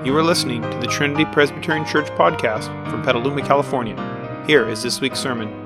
You are listening to the Trinity Presbyterian Church podcast from Petaluma, California. Here is this week's sermon.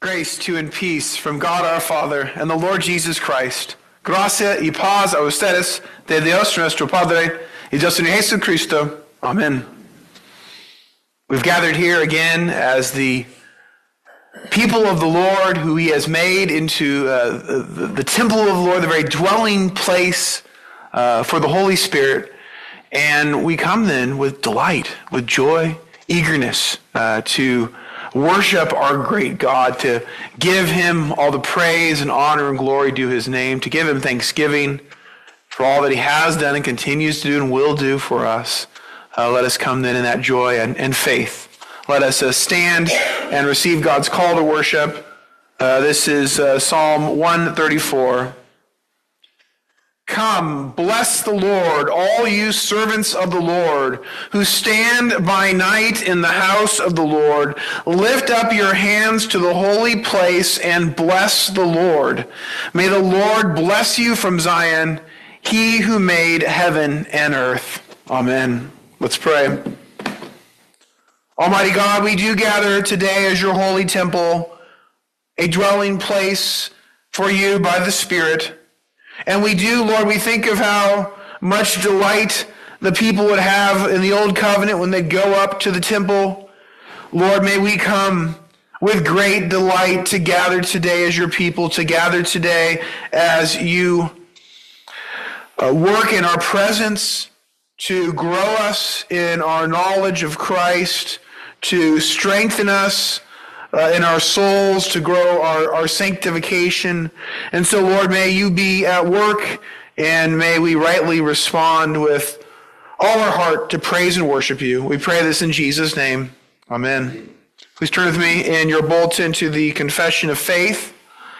Grace to and peace from God our Father and the Lord Jesus Christ. Gracia y paz a ustedes de Dios nuestro Padre y de Señor Jesucristo. Amen. We've gathered here again as the people of the Lord who he has made into the temple of the Lord, the very dwelling place for the Holy Spirit. And we come then with delight, with joy, eagerness to worship our great God, to give him all the praise and honor and glory due his name, to give him thanksgiving for all that he has done and continues to do and will do for us. Let us come then in that joy and faith. Let us stand and receive God's call to worship. This is Psalm 134. Come, bless the Lord, all you servants of the Lord, who stand by night in the house of the Lord. Lift up your hands to the holy place and bless the Lord. May the Lord bless you from Zion, he who made heaven and earth. Amen. Let's pray. Almighty God, we do gather today as your holy temple, a dwelling place for you by the Spirit. And we do, Lord, we think of how much delight the people would have in the old covenant when they go up to the temple. Lord, may we come with great delight to gather today as your people, to gather today as you work in our presence, to grow us in our knowledge of Christ, to strengthen us in our souls, to grow our sanctification. And so, Lord, may you be at work, and may we rightly respond with all our heart to praise and worship you. We pray this in Jesus' name. Amen. Please turn with me in your bulletin to the Confession of Faith.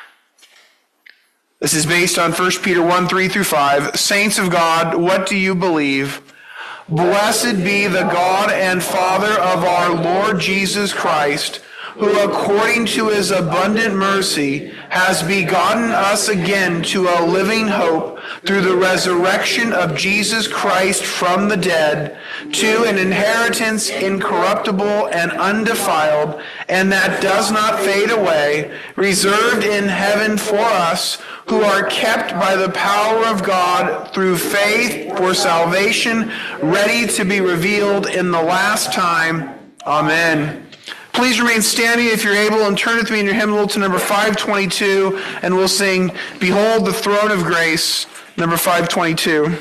This is based on 1 Peter 1, 3 through 5. Saints of God, what do you believe? Blessed be the God and Father of our Lord Jesus Christ, who according to his abundant mercy has begotten us again to a living hope through the resurrection of Jesus Christ from the dead, to an inheritance incorruptible and undefiled, and that does not fade away, reserved in heaven for us, who are kept by the power of God through faith for salvation, ready to be revealed in the last time. Amen. Please remain standing if you're able, and turn with me in your hymnal to number 522, and we'll sing Behold the Throne of Grace, number 522.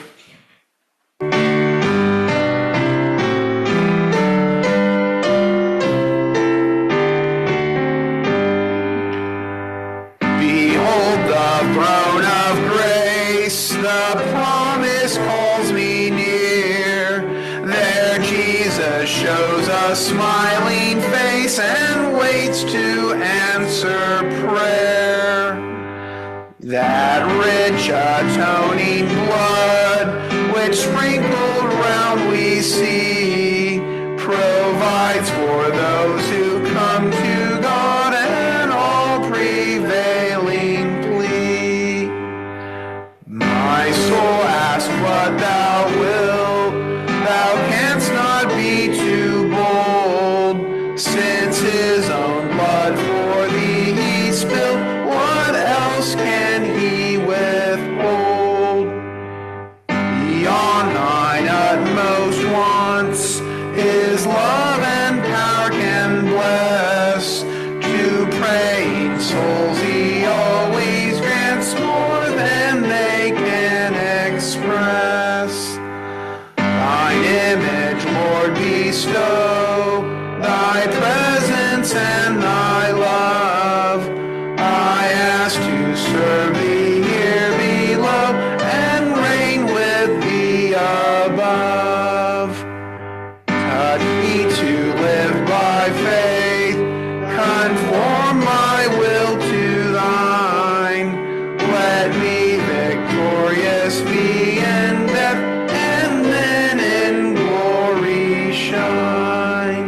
Behold the throne of grace, the promise calls me near. There Jesus shows a smiling face and waits to answer prayer. That rich atoning blood which sprinkled round we see provides for those who come to God an all prevailing plea. My soul asks what thou wilt, thou canst not be too bold, since his own blood for thee he spilled, what else can he withhold? Beyond thine utmost wants, his love and power can bless. To praying souls he always grants more than they can express. Thine image, Lord, bestow, thy presence and thy love. I ask to serve thee here below and reign with thee above. Touch me to live by faith, conform my will to thine. Let me victorious be in death, and then in glory shine.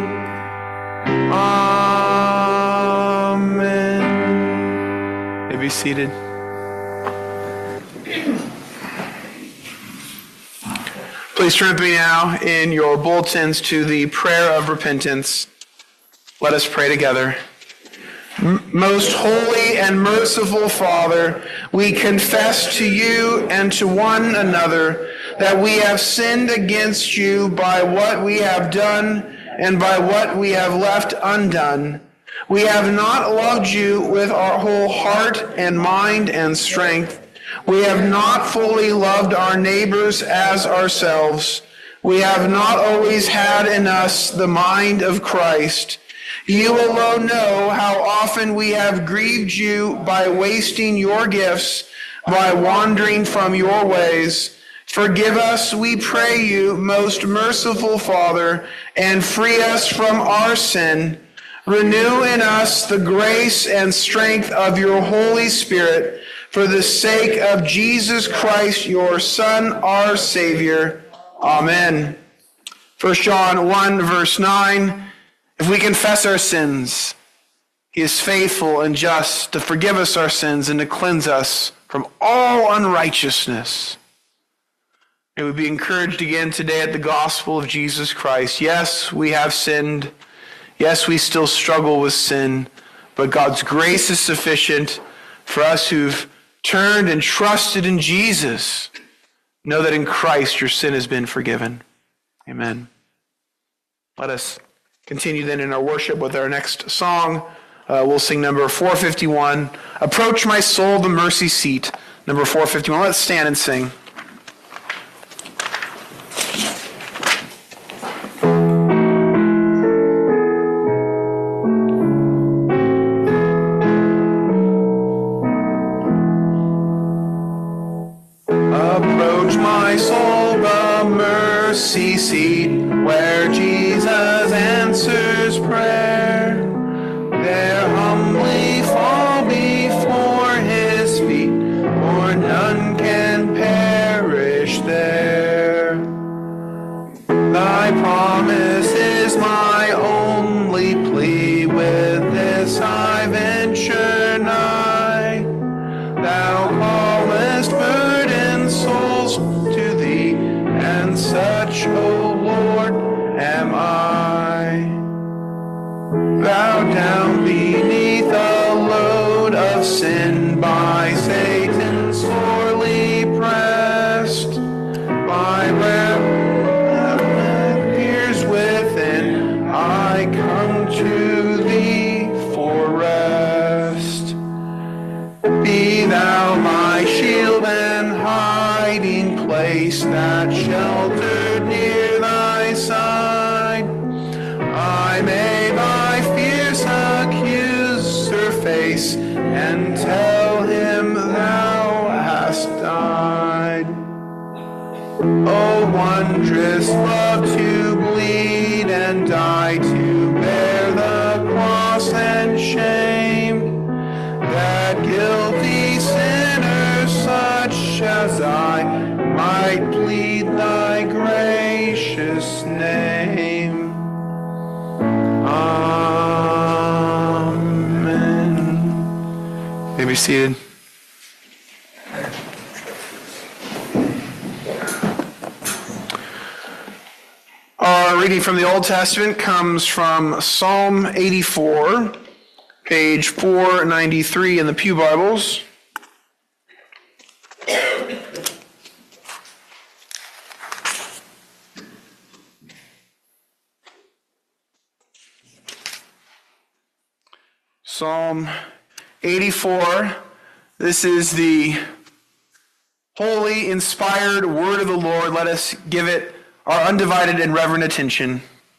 Amen. May be seated. Please turn with me now in your bulletins to the prayer of repentance. Let us pray together. Most holy and merciful Father, we confess to you and to one another that we have sinned against you by what we have done and by what we have left undone. We have not loved you with our whole heart and mind and strength. We have not fully loved our neighbors as ourselves. We have not always had in us the mind of Christ. You alone know how often we have grieved you by wasting your gifts, by wandering from your ways. Forgive us, we pray you, most merciful Father, and free us from our sin. Renew in us the grace and strength of your Holy Spirit, for the sake of Jesus Christ, your Son, our Savior. Amen. 1 John 1, verse 9. If we confess our sins, he is faithful and just to forgive us our sins and to cleanse us from all unrighteousness. May we be encouraged again today at the gospel of Jesus Christ. Yes, we have sinned. Yes, we still struggle with sin, but God's grace is sufficient for us who've turned and trusted in Jesus. Know that in Christ your sin has been forgiven. Amen. Let us continue then in our worship with our next song. We'll sing number 451, Approach My Soul, the Mercy Seat. Number 451. Let's stand and sing. Approach my soul, the mercy seat, where Jesus answers prayer. There humbly fall before his feet, for none can perish there. Thy promise is my only plea, with this I venture nigh. Thou callest burdened souls to thee, and such, O Lord, am I. Bowed down beneath a load of sin, by Satan sorely pressed, by wrath peers within, I come to thee for rest. Be thou my shield and hiding place, that sheltered near thy side, I may my fierce accuser face, and tell him thou hast died. O wondrous love to bleed and die, to bear the cross and shame, that guilty sinner such as I might plead thy gracious name. Amen. You may be seated. Our reading from the Old Testament comes from Psalm 84, page 493 in the Pew Bibles. Psalm 84, this is the holy, inspired word of the Lord. Let us give it our undivided and reverent attention.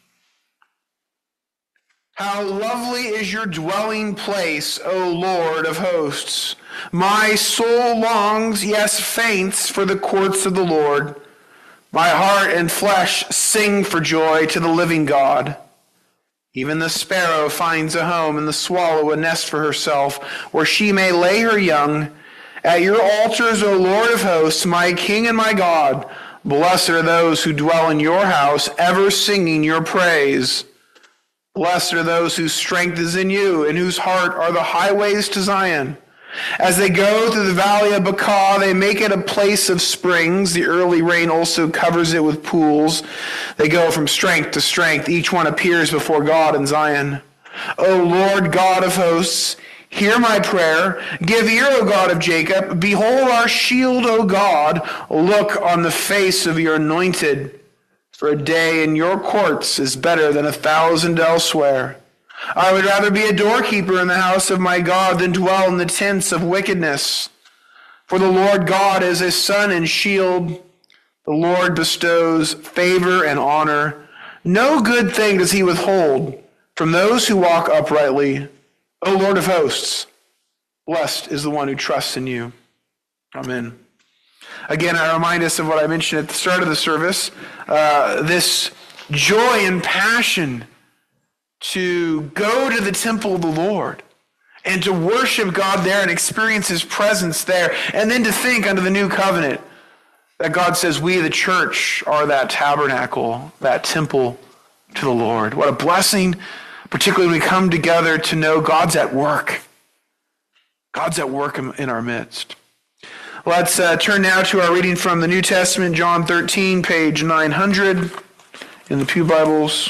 How lovely is your dwelling place, O Lord of hosts! My soul longs, yes, faints, for the courts of the Lord. My heart and flesh sing for joy to the living God. Even the sparrow finds a home, and the swallow a nest for herself, where she may lay her young. At your altars, O Lord of hosts, my King and my God, blessed are those who dwell in your house, ever singing your praise. Blessed are those whose strength is in you, and whose heart are the highways to Zion. As they go through the valley of Baca, they make it a place of springs. The early rain also covers it with pools. They go from strength to strength. Each one appears before God in Zion. O Lord God of hosts, hear my prayer. Give ear, O God of Jacob. Behold our shield, O God. Look on the face of your anointed. For a day in your courts is better than 1,000 elsewhere. I would rather be a doorkeeper in the house of my God than dwell in the tents of wickedness. For the Lord God is a sun and shield. The Lord bestows favor and honor. No good thing does he withhold from those who walk uprightly. O Lord of hosts, blessed is the one who trusts in you. Amen. Again, I remind us of what I mentioned at the start of the service, this joy and passion to go to the temple of the Lord and to worship God there and experience his presence there, and then to think under the new covenant that God says we, the church, are that tabernacle, that temple to the Lord. What a blessing, particularly when we come together to know God's at work. God's at work in our midst. Let's turn now to our reading from the New Testament, John 13, page 900 in the Pew Bibles.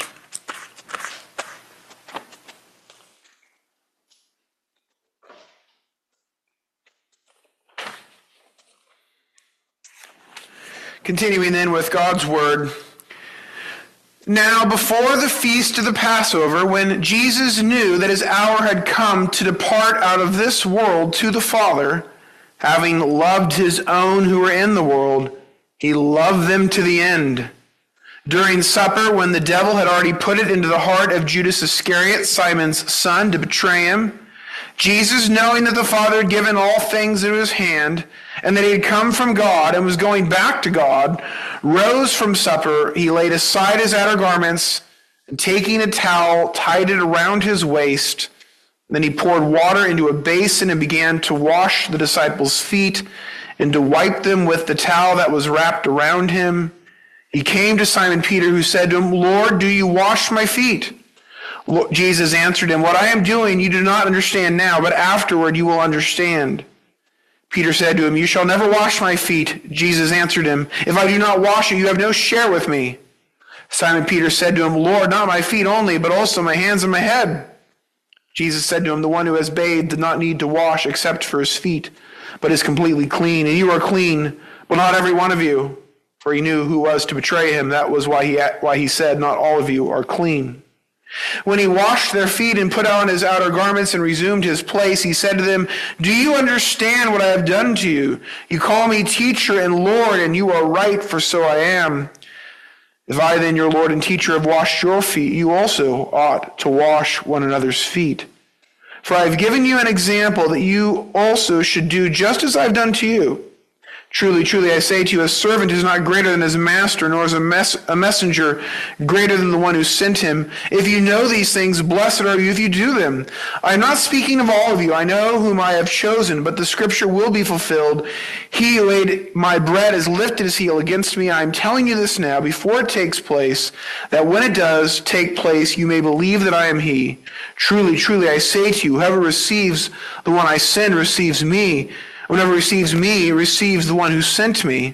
Continuing then with God's word. Now, before the feast of the Passover, when Jesus knew that his hour had come to depart out of this world to the Father, having loved his own who were in the world, he loved them to the end. During supper, when the devil had already put it into the heart of Judas Iscariot, Simon's son, to betray him, Jesus, knowing that the Father had given all things into his hand, and that he had come from God and was going back to God, rose from supper. He laid aside his outer garments, and taking a towel, tied it around his waist. Then he poured water into a basin and began to wash the disciples' feet and to wipe them with the towel that was wrapped around him. He came to Simon Peter, who said to him, Lord, do you wash my feet? Jesus answered him, what I am doing you do not understand now, but afterward you will understand. Peter said to him, you shall never wash my feet. Jesus answered him, if I do not wash you, you have no share with me. Simon Peter said to him, Lord, not my feet only, but also my hands and my head. Jesus said to him, the one who has bathed did not need to wash except for his feet, but is completely clean. And you are clean, but not every one of you. For he knew who was to betray him. That was why he said, not all of you are clean. When he washed their feet and put on his outer garments and resumed his place, he said to them, do you understand what I have done to you? You call me teacher and Lord, and you are right, for so I am. If I then, your Lord and teacher, have washed your feet, you also ought to wash one another's feet. For I have given you an example that you also should do just as I have done to you. Truly, truly, I say to you, a servant is not greater than his master, nor is a messenger greater than the one who sent him. If you know these things, blessed are you if you do them. I am not speaking of all of you. I know whom I have chosen, but the scripture will be fulfilled. He who ate my bread has lifted his heel against me. I am telling you this now, before it takes place, that when it does take place, you may believe that I am he. Truly, truly, I say to you, whoever receives the one I send receives me. Whoever receives me receives the one who sent me.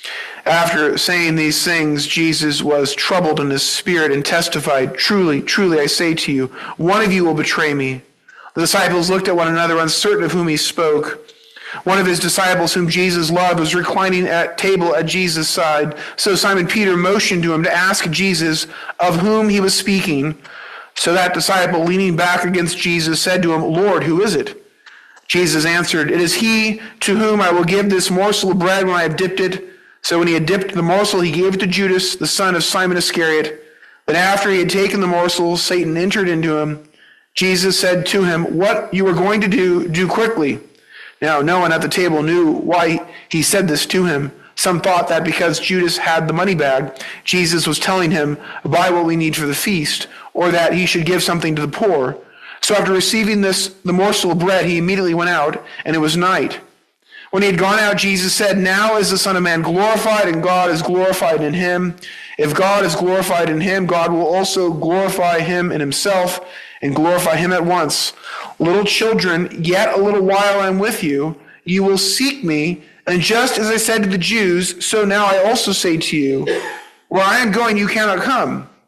After saying these things, Jesus was troubled in his spirit and testified, truly, truly, I say to you, one of you will betray me. The disciples looked at one another, uncertain of whom he spoke. One of his disciples, whom Jesus loved, was reclining at table at Jesus' side. So Simon Peter motioned to him to ask Jesus of whom he was speaking. So that disciple, leaning back against Jesus, said to him, Lord, who is it? Jesus answered, it is he to whom I will give this morsel of bread when I have dipped it. So when he had dipped the morsel, he gave it to Judas, the son of Simon Iscariot. Then after he had taken the morsel, Satan entered into him. Jesus said to him, what you are going to do quickly. Now no one at the table knew why he said this to him. Some thought that because Judas had the money bag, Jesus was telling him, buy what we need for the feast, or that he should give something to the poor. So after receiving the morsel of bread, he immediately went out, and it was night. When he had gone out, Jesus said, now is the Son of Man glorified, and God is glorified in him. If God is glorified in him, God will also glorify him in himself, and glorify him at once. Little children, yet a little while I am with you. You will seek me, and just as I said to the Jews, so now I also say to you, where I am going, you cannot come.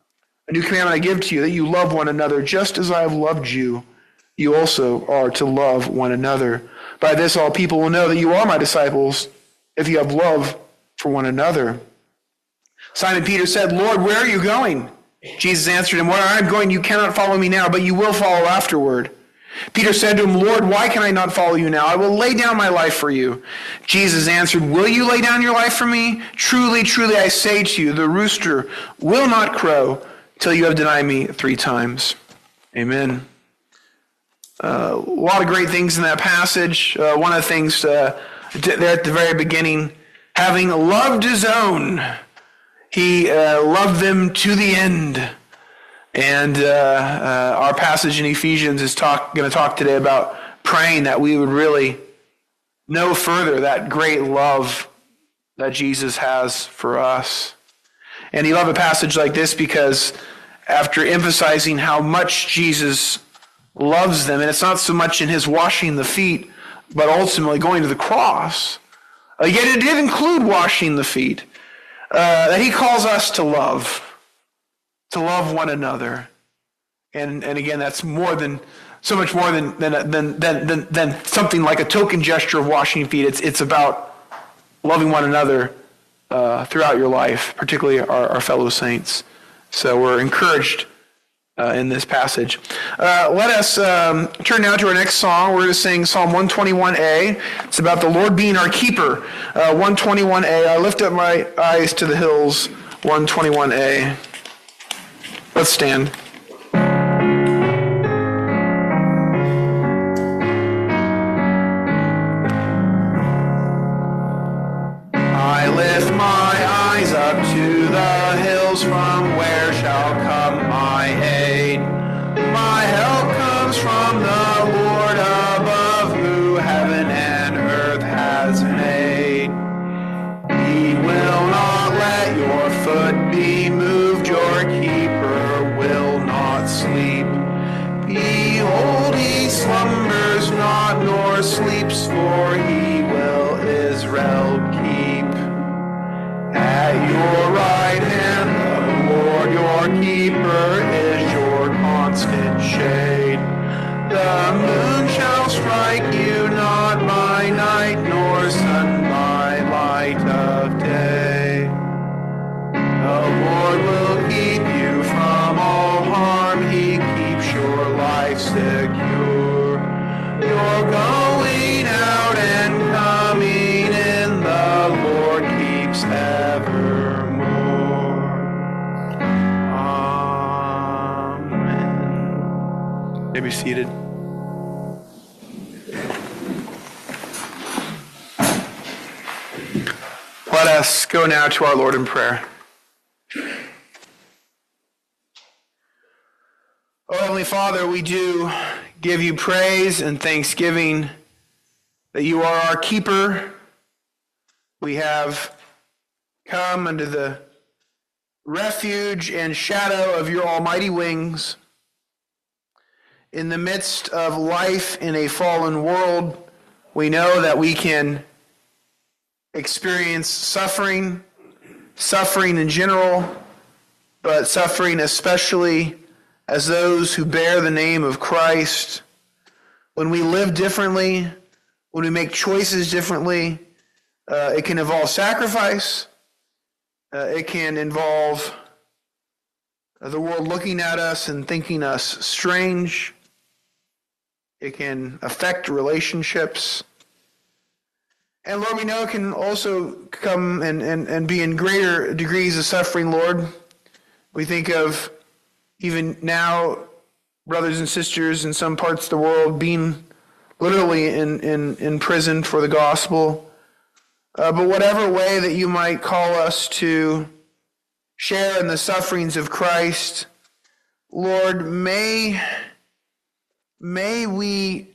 A new commandment I give to you, that you love one another just as I have loved you. You also are to love one another. By this all people will know that you are my disciples, if you have love for one another. Simon Peter said, Lord, where are you going? Jesus answered him, where I am going, you cannot follow me now, but you will follow afterward. Peter said to him, Lord, why can I not follow you now? I will lay down my life for you. Jesus answered, will you lay down your life for me? Truly, truly, I say to you, the rooster will not crow till you have denied me 3 times. Amen. A lot of great things in that passage. One of the things there at the very beginning, having loved his own, he loved them to the end. And our passage in Ephesians is going to talk today about praying that we would really know further that great love that Jesus has for us. And you love a passage like this because after emphasizing how much Jesus loves them, and it's not so much in his washing the feet, but ultimately going to the cross, yet it did include washing the feet, that he calls us to love one another. And again, that's more than so much more than something like a token gesture of washing feet. It's about loving one another throughout your life, particularly our fellow saints. So we're encouraged in this passage. Let us turn now to our next song. We're going to sing Psalm 121a. It's about the Lord being our keeper. 121a. I lift up my eyes to the hills. 121a. Let's stand. I lift my eyes up to the hills, from where shall come my aid. My help comes from the Lord above, who heaven and earth has made. He will not let your foot be moved, your keeper will not sleep. Behold, he slumbers not, nor sleeps, for he will Israel keep. At your right hand, the Lord your keeper is your constant shade. The moon shall strike you not by night, nor sun by light of day. The Lord will keep you from all harm. He keeps your life secure. You're going out and coming in. The Lord keeps evermore. Amen. May be seated. Let us go now to our Lord in prayer. Oh, Heavenly Father, we do give you praise and thanksgiving that you are our keeper. We have come under the refuge and shadow of your almighty wings. In the midst of life in a fallen world, we know that we can experience suffering in general, but suffering especially as those who bear the name of Christ. When we live differently, when we make choices differently, it can involve sacrifice. It can involve the world looking at us and thinking us strange. It can affect relationships. And Lord, we know it can also come and be in greater degrees of suffering, Lord. We think of even now, brothers and sisters in some parts of the world being literally in prison for the gospel. But whatever way that you might call us to share in the sufferings of Christ, Lord, may we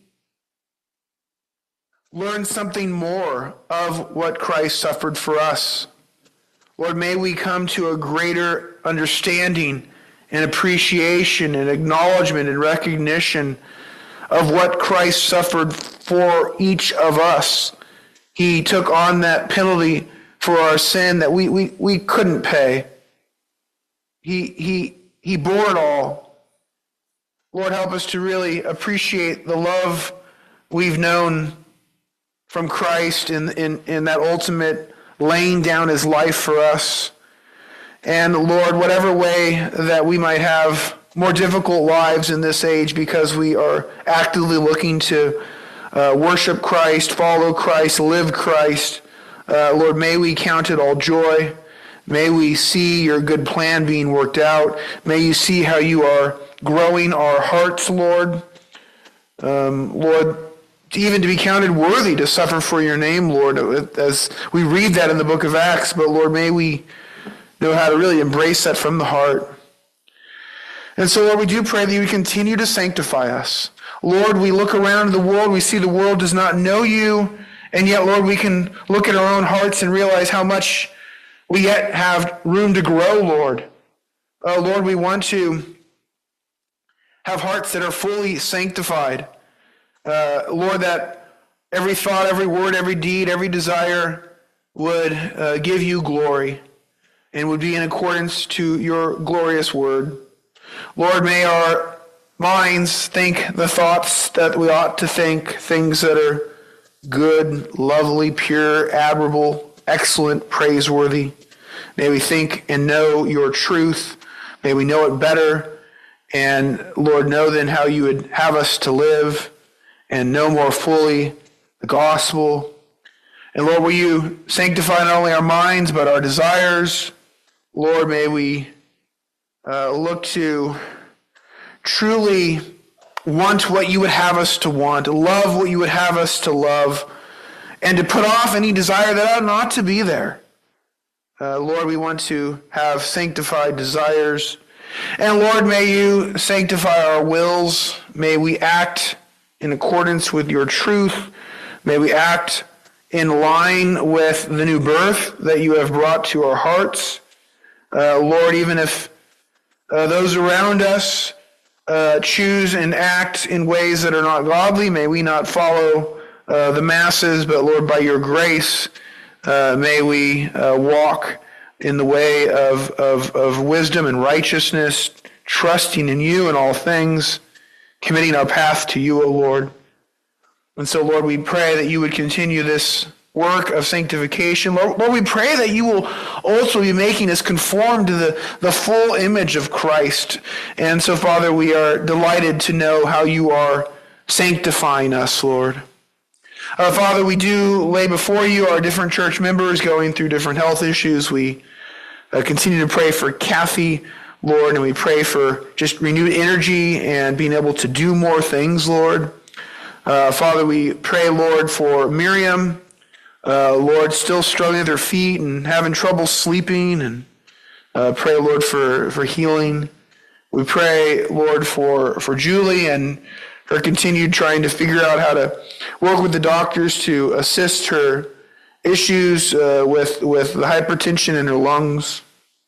learn something more of what Christ suffered for us. Lord, may we come to a greater understanding and appreciation and acknowledgement and recognition of what Christ suffered for each of us. He took on that penalty for our sin that we couldn't pay. He he bore it all. Lord, help us to really appreciate the love we've known from Christ in that ultimate laying down his life for us. And Lord, whatever way that we might have more difficult lives in this age because we are actively looking to worship Christ, follow Christ, live Christ, Lord, may we count it all joy. May we see your good plan being worked out. May you see how you are growing our hearts, Lord. Lord, even to be counted worthy to suffer for your name, Lord, as we read that in the book of Acts. But Lord, may we know how to really embrace that from the heart. And so, Lord, we do pray that you would continue to sanctify us. Lord, we look around the world, we see the world does not know you, and yet, Lord, we can look at our own hearts and realize how much we yet have room to grow, Lord. Lord, we want to have hearts that are fully sanctified. Lord, that every thought, every word, every deed, every desire would give you glory and would be in accordance to your glorious word. Lord, may our minds think the thoughts that we ought to think, things that are good, lovely, pure, admirable, excellent, praiseworthy. May we think and know your truth. May we know it better. And Lord, know then how you would have us to live and know more fully the gospel. And Lord, will you sanctify not only our minds, but our desires. Lord, may we look to truly want what you would have us to want, love what you would have us to love, and to put off any desire that ought not to be there. Lord, we want to have sanctified desires. And Lord, may you sanctify our wills. May we act in accordance with your truth. May we act in line with the new birth that you have brought to our hearts. Lord, even if those around us choose and act in ways that are not godly, may we not follow the masses, but Lord, by your grace, may we walk in the way of wisdom and righteousness, trusting in you in all things, committing our path to you, O Lord. And so, Lord, we pray that you would continue this work of sanctification. Lord, we pray that you will also be making us conform to the full image of Christ. And so, Father, we are delighted to know how you are sanctifying us, Lord. Father, we do lay before you our different church members going through different health issues. We continue to pray for Kathy, Lord, and we pray for just renewed energy and being able to do more things, Lord. Father, we pray, Lord, for Miriam, Lord, still struggling with her feet and having trouble sleeping, and pray, Lord, for healing. We pray, Lord, for Julie and her continued trying to figure out how to work with the doctors to assist her issues with the hypertension in her lungs.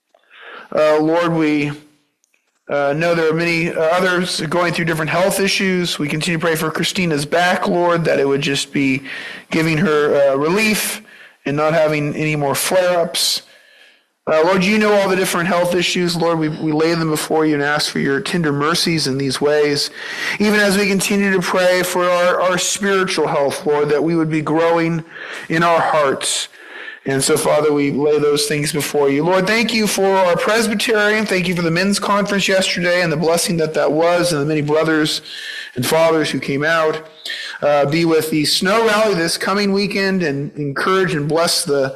Lord, we know there are many others going through different health issues. We continue to pray for Christina's back, Lord, that it would just be giving her relief and not having any more flare-ups. Lord, you know all the different health issues. Lord, we lay them before you and ask for your tender mercies in these ways. Even as we continue to pray for our spiritual health, Lord, that we would be growing in our hearts. And so, Father, we lay those things before you. Lord, thank you for our Presbyterian. Thank you for the men's conference yesterday and the blessing that was, and the many brothers and fathers who came out. Be with the snow rally this coming weekend and encourage and bless the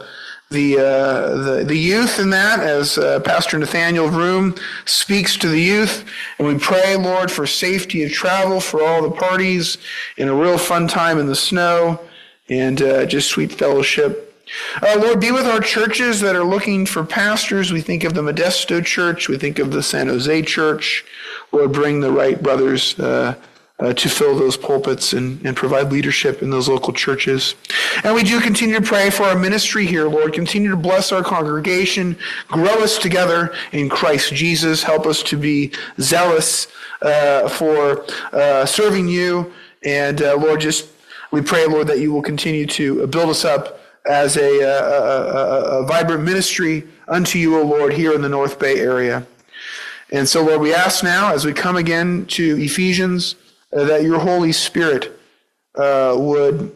youth in that as Pastor Nathaniel Vroom speaks to the youth. And we pray, Lord, for safety of travel for all the parties and a real fun time in the snow and just sweet fellowship. Lord, be with our churches that are looking for pastors. We think of the Modesto Church. We think of the San Jose Church. Lord, bring the right brothers to fill those pulpits and provide leadership in those local churches. And we do continue to pray for our ministry here, Lord. Continue to bless our congregation. Grow us together in Christ Jesus. Help us to be zealous for serving you. And Lord, we pray, Lord, that you will continue to build us up as a vibrant ministry unto you, O Lord, here in the North Bay area. And so, Lord, we ask now, as we come again to Ephesians, that your Holy Spirit would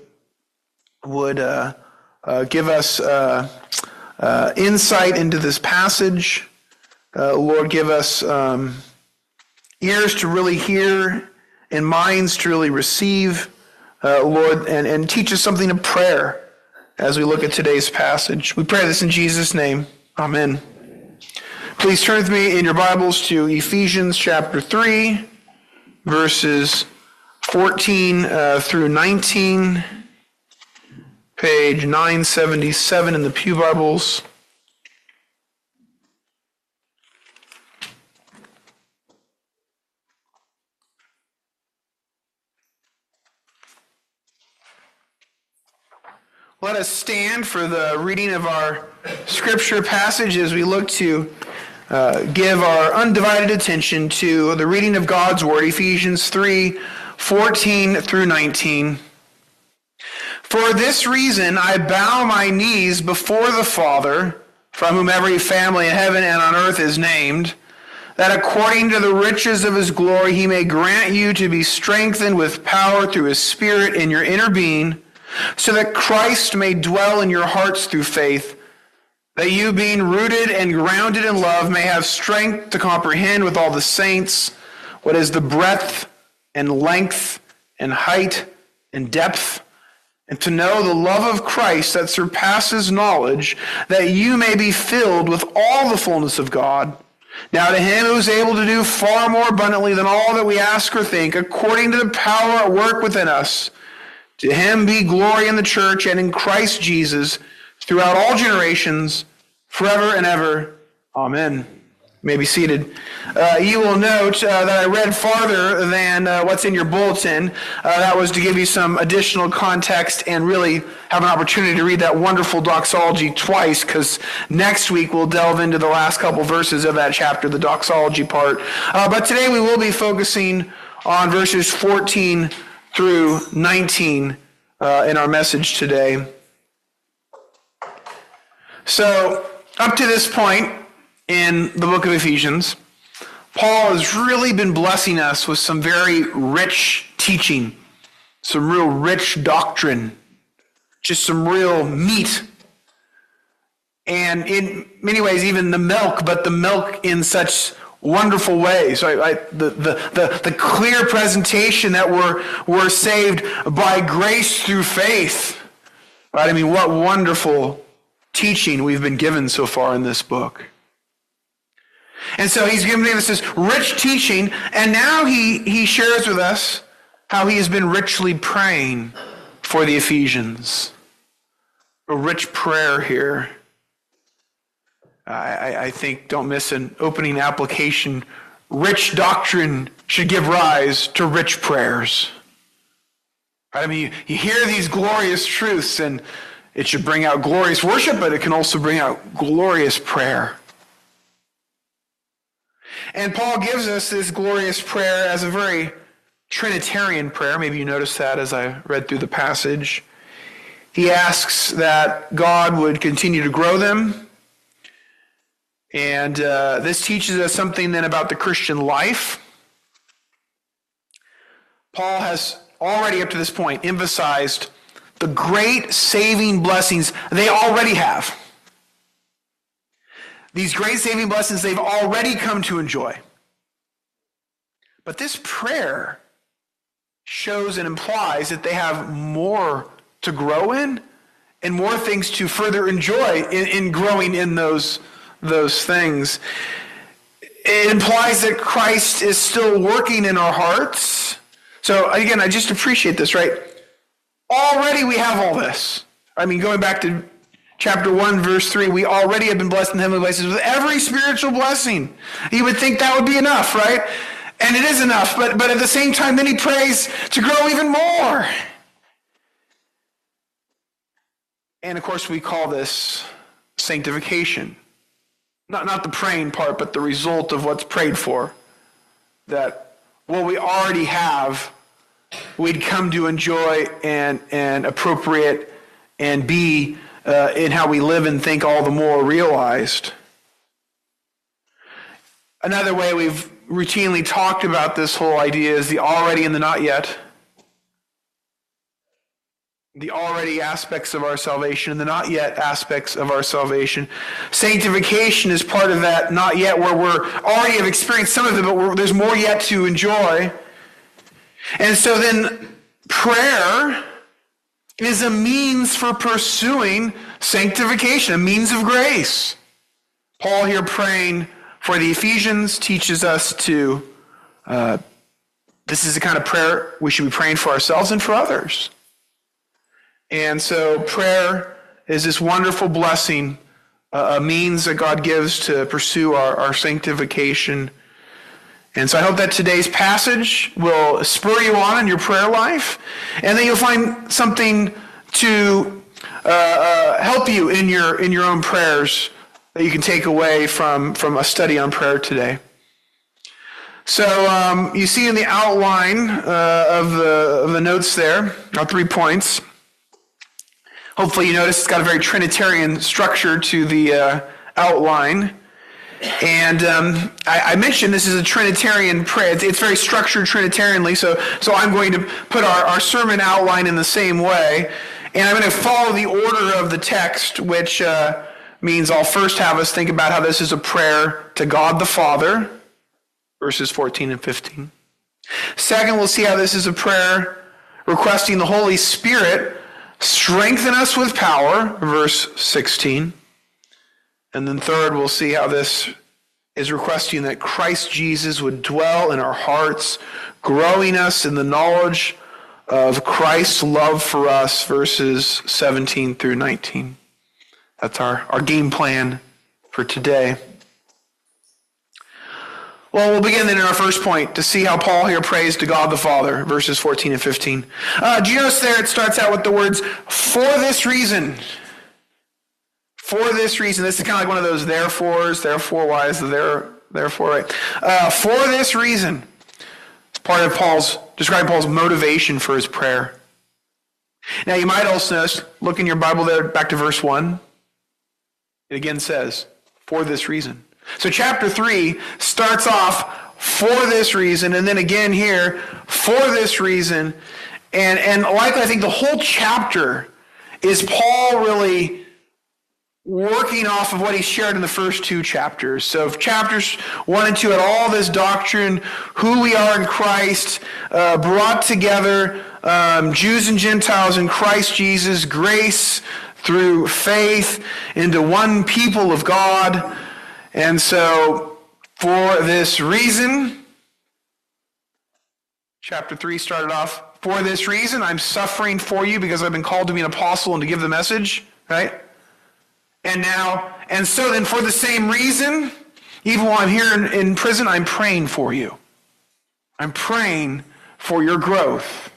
give us insight into this passage. Lord, give us ears to really hear and minds to really receive, Lord, and teach us something of prayer as we look at today's passage. We pray this in Jesus' name. Amen. Please turn with me in your Bibles to Ephesians chapter 3, verses 14 through 19, page 977 in the Pew Bibles. Let us stand for the reading of our scripture passage as we look to give our undivided attention to the reading of God's Word, Ephesians 3, 14 through 19. For this reason I bow my knees before the Father, from whom every family in heaven and on earth is named, that according to the riches of his glory he may grant you to be strengthened with power through his Spirit in your inner being, so that Christ may dwell in your hearts through faith, that you, being rooted and grounded in love, may have strength to comprehend with all the saints what is the breadth and length and height and depth, and to know the love of Christ that surpasses knowledge, that you may be filled with all the fullness of God. Now to him who is able to do far more abundantly than all that we ask or think, according to the power at work within us, to him be glory in the church and in Christ Jesus throughout all generations, forever and ever. Amen. You may be seated. You will note that I read farther than what's in your bulletin. That was to give you some additional context and really have an opportunity to read that wonderful doxology twice, because next week we'll delve into the last couple verses of that chapter, the doxology part. But today we will be focusing on verses 14 through 19 in our message today. So, up to this point in the book of Ephesians, Paul has really been blessing us with some very rich teaching, some real rich doctrine, just some real meat. And in many ways, even the milk, but the milk in such wonderful ways. The clear presentation that we're saved by grace through faith. Right? I mean, what wonderful teaching we've been given so far in this book. And so he's given us this rich teaching, and now he shares with us how he has been richly praying for the Ephesians. A rich prayer here. I think, don't miss an opening application. Rich doctrine should give rise to rich prayers. Right? I mean, you hear these glorious truths, and it should bring out glorious worship, but it can also bring out glorious prayer. And Paul gives us this glorious prayer as a very Trinitarian prayer. Maybe you noticed that as I read through the passage. He asks that God would continue to grow them. And this teaches us something then about the Christian life. Paul has already up to this point emphasized the great saving blessings they already have. These great saving blessings they've already come to enjoy. But this prayer shows and implies that they have more to grow in and more things to further enjoy in growing in those things. It implies that Christ is still working in our hearts. So again, I just appreciate this, right? Already we have all this. I mean, going back to chapter 1, verse 3, we already have been blessed in heavenly places with every spiritual blessing. You would think that would be enough, right? And it is enough, but at the same time, then he prays to grow even more. And of course, we call this sanctification. Not the praying part, but the result of what's prayed for. That what we already have, we'd come to enjoy and appropriate and be in how we live and think all the more realized. Another way we've routinely talked about this whole idea is the already and the not yet. The already aspects of our salvation and the not yet aspects of our salvation. Sanctification is part of that not yet, where we're already have experienced some of it, but there's more yet to enjoy. And so then prayer is a means for pursuing sanctification, a means of grace. Paul here praying for the Ephesians teaches us to, this is the kind of prayer we should be praying for ourselves and for others. And so prayer is this wonderful blessing, a means that God gives to pursue our sanctification. And so I hope that today's passage will spur you on in your prayer life, and that you'll find something to help you in your own prayers that you can take away from a study on prayer today. So you see in the outline of the notes there are 3 points. Hopefully you notice it's got a very Trinitarian structure to the outline. And I mentioned this is a Trinitarian prayer. It's very structured Trinitarianly, so I'm going to put our sermon outline in the same way. And I'm going to follow the order of the text, which means I'll first have us think about how this is a prayer to God the Father, verses 14 and 15. Second, we'll see how this is a prayer requesting the Holy Spirit strengthen us with power, verse 16. And then third, we'll see how this is requesting that Christ Jesus would dwell in our hearts, growing us in the knowledge of Christ's love for us, verses 17 through 19. That's our game plan for today. Well, we'll begin then in our first point to see how Paul here prays to God the Father, verses 14 and 15. Do you notice there it starts out with the words, for this reason. For this reason. This is kind of like one of those therefores, therefore, why is the therefore, right? For this reason. It's part of describing Paul's motivation for his prayer. Now you might also notice, look in your Bible there, back to verse 1. It again says, for this reason. So chapter 3 starts off for this reason, and then again here, for this reason. And likely I think the whole chapter is Paul really working off of what he shared in the first 2 chapters. So chapters 1 and 2 had all this doctrine, who we are in Christ, brought together, Jews and Gentiles in Christ Jesus, grace through faith into one people of God. And so, for this reason, chapter 3 started off, for this reason, I'm suffering for you because I've been called to be an apostle and to give the message, right? And so then for the same reason, even while I'm here in prison, I'm praying for you. I'm praying for your growth.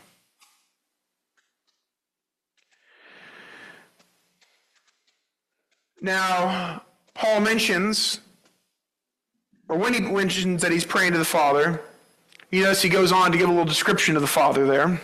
Now, Paul mentions, or when he mentions that he's praying to the Father, you notice he goes on to give a little description of the Father there.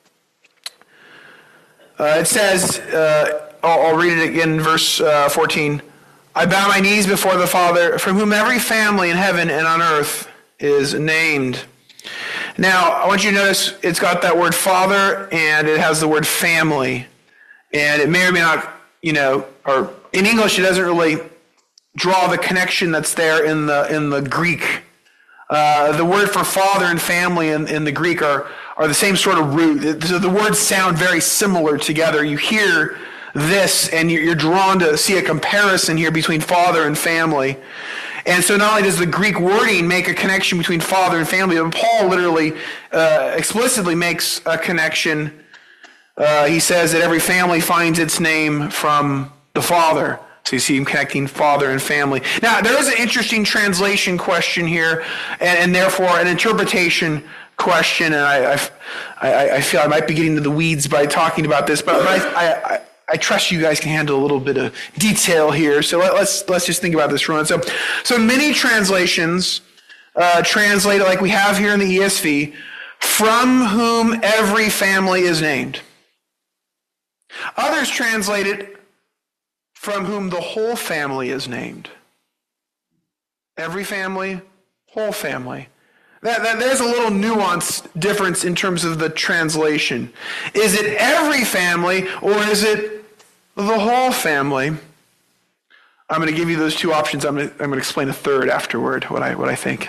It says, I'll read it again in verse 14. I bow my knees before the Father, from whom every family in heaven and on earth is named. Now, I want you to notice it's got that word Father, and it has the word family. And it may or may not, or in English, it doesn't really draw the connection that's there in the Greek. The word for father and family in the Greek are the same sort of root. So the words sound very similar together. You hear this, and you're drawn to see a comparison here between father and family. And so not only does the Greek wording make a connection between father and family, but Paul literally explicitly makes a connection. He says that every family finds its name from the Father. So you see him connecting father and family. Now, there is an interesting translation question here, and therefore an interpretation question. And I feel I might be getting into the weeds by talking about this, but I trust you guys can handle a little bit of detail here. So let's just think about this for a moment. So many translations translate it like we have here in the ESV, from whom every family is named. Others translate it, from whom the whole family is named. Every family, Whole family. There's a little nuanced difference in terms of the translation. Is it every family or is it the whole family? I'm going to give you those two options. I'm going to explain a third afterward, what I think.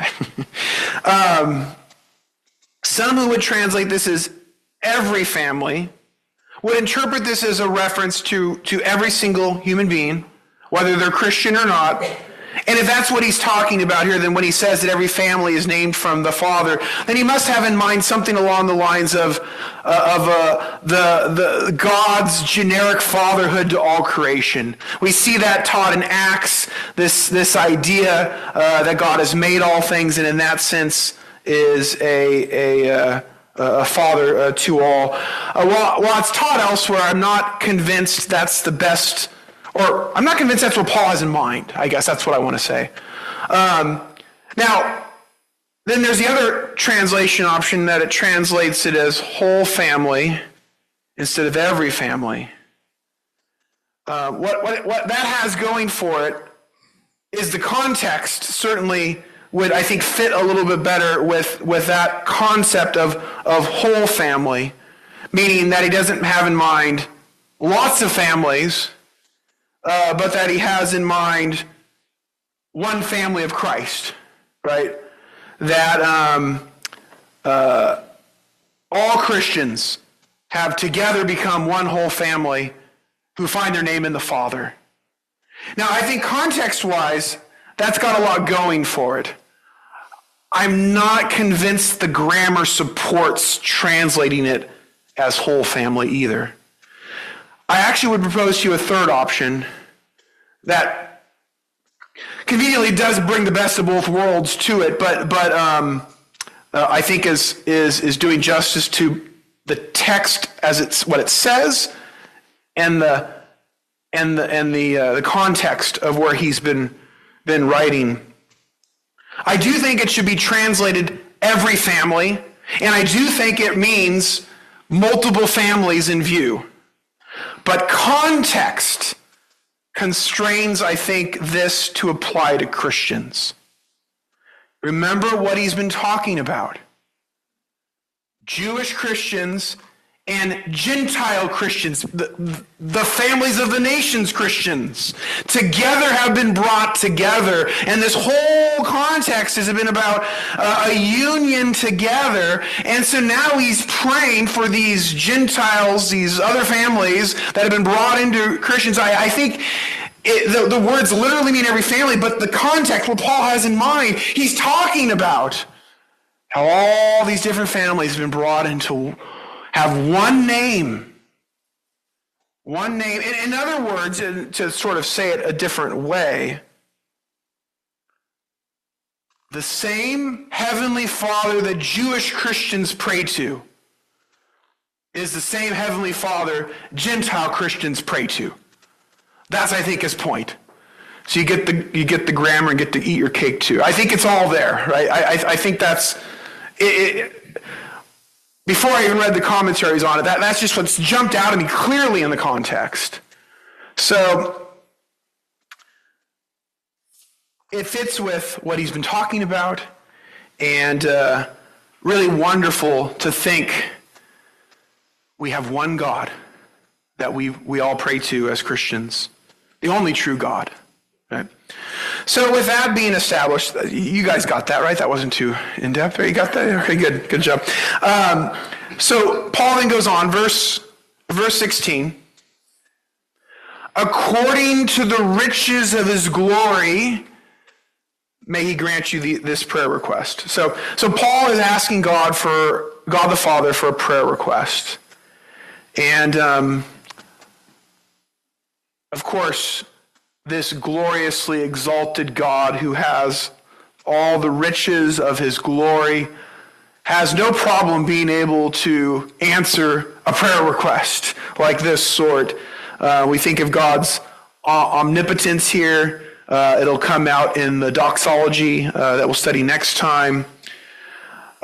Some who would translate this as every family would interpret this as a reference to every single human being, whether they're Christian or not. And if that's what he's talking about here, then when he says that every family is named from the Father, then he must have in mind something along the lines of the God's generic fatherhood to all creation. We see that taught in Acts, this idea that God has made all things, and in that sense is a father to all. While it's taught elsewhere, I'm not convinced that's the best. Or I'm not convinced that's what Paul has in mind. I guess that's what I want to say. Now, then there's the other translation option that it translates it as whole family instead of every family. What that has going for it is the context certainly would, I think, fit a little bit better with that concept of whole family, meaning that he doesn't have in mind lots of families, but that he has in mind one family of Christ, right? That all Christians have together become one whole family who find their name in the Father. Now, I think context-wise, that's got a lot going for it. I'm not convinced the grammar supports translating it as whole family either. I actually would propose to you a third option that conveniently does bring the best of both worlds to it, but I think is doing justice to the text as it's what it says, and the context of where he's been writing. I do think it should be translated every family, and I do think it means multiple families in view. But context constrains, I think, this to apply to Christians. Remember what he's been talking about. Jewish Christians and Gentile Christians, the families of the nations Christians, together have been brought together. And this whole context has been about a union together. And so now he's praying for these Gentiles, these other families that have been brought into Christians. I think the words literally mean every family, but the context, what Paul has in mind, he's talking about how all these different families have been brought into have one name. One name. In other words, to sort of say it a different way, the same Heavenly Father that Jewish Christians pray to is the same Heavenly Father Gentile Christians pray to. That's, I think, his point. So you get the grammar and get to eat your cake too. I think it's all there, right? I think that's it. Before I even read the commentaries on it, that's just what's jumped out at me clearly in the context. So it fits with what he's been talking about, and really wonderful to think we have one God that we all pray to as Christians, the only true God. Right? So with that being established, you guys got that, right? That wasn't too in-depth. You got that? Okay, good job. So Paul then goes on, verse 16. According to the riches of his glory, may he grant you this prayer request. So Paul is asking God the Father for a prayer request. And of course, this gloriously exalted God who has all the riches of his glory has no problem being able to answer a prayer request like this sort. We think of God's omnipotence here. It'll come out in the doxology that we'll study next time.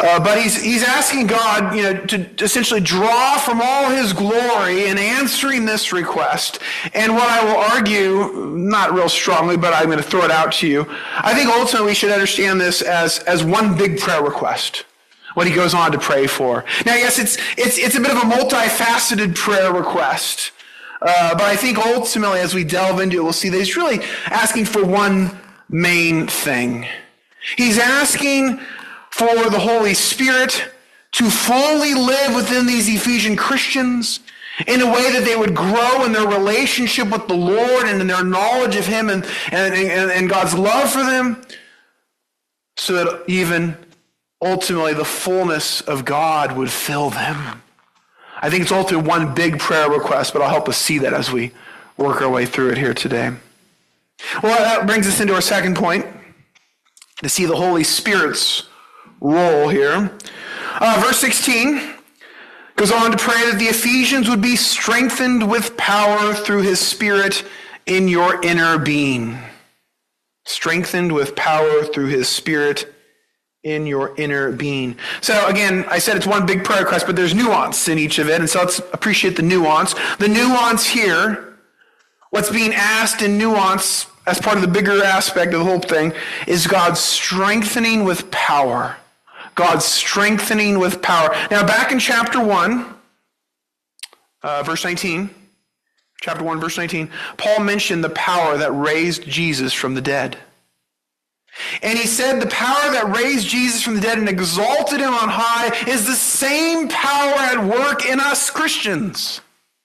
But he's asking God, to essentially draw from all his glory in answering this request. And what I will argue, not real strongly, but I'm going to throw it out to you, I think ultimately we should understand this as one big prayer request, what he goes on to pray for. Now, yes, it's a bit of a multifaceted prayer request. But I think ultimately, as we delve into it, we'll see that he's really asking for one main thing. He's asking for the Holy Spirit to fully live within these Ephesian Christians in a way that they would grow in their relationship with the Lord and in their knowledge of him and God's love for them, so that even ultimately the fullness of God would fill them. I think it's ultimately one big prayer request, but I'll help us see that as we work our way through it here today. Well, that brings us into our second point, to see the Holy Spirit's role here. Verse 16 goes on to pray that the Ephesians would be strengthened with power through his Spirit in your inner being. Strengthened with power through his Spirit in your inner being. So again, I said it's one big prayer request, but there's nuance in each of it, and so let's appreciate the nuance. The nuance here, what's being asked in nuance as part of the bigger aspect of the whole thing, is God's strengthening with power. God's strengthening with power. Now, back in chapter 1, verse 19, chapter 1, verse 19, Paul mentioned the power that raised Jesus from the dead. And he said the power that raised Jesus from the dead and exalted him on high is the same power at work in us Christians.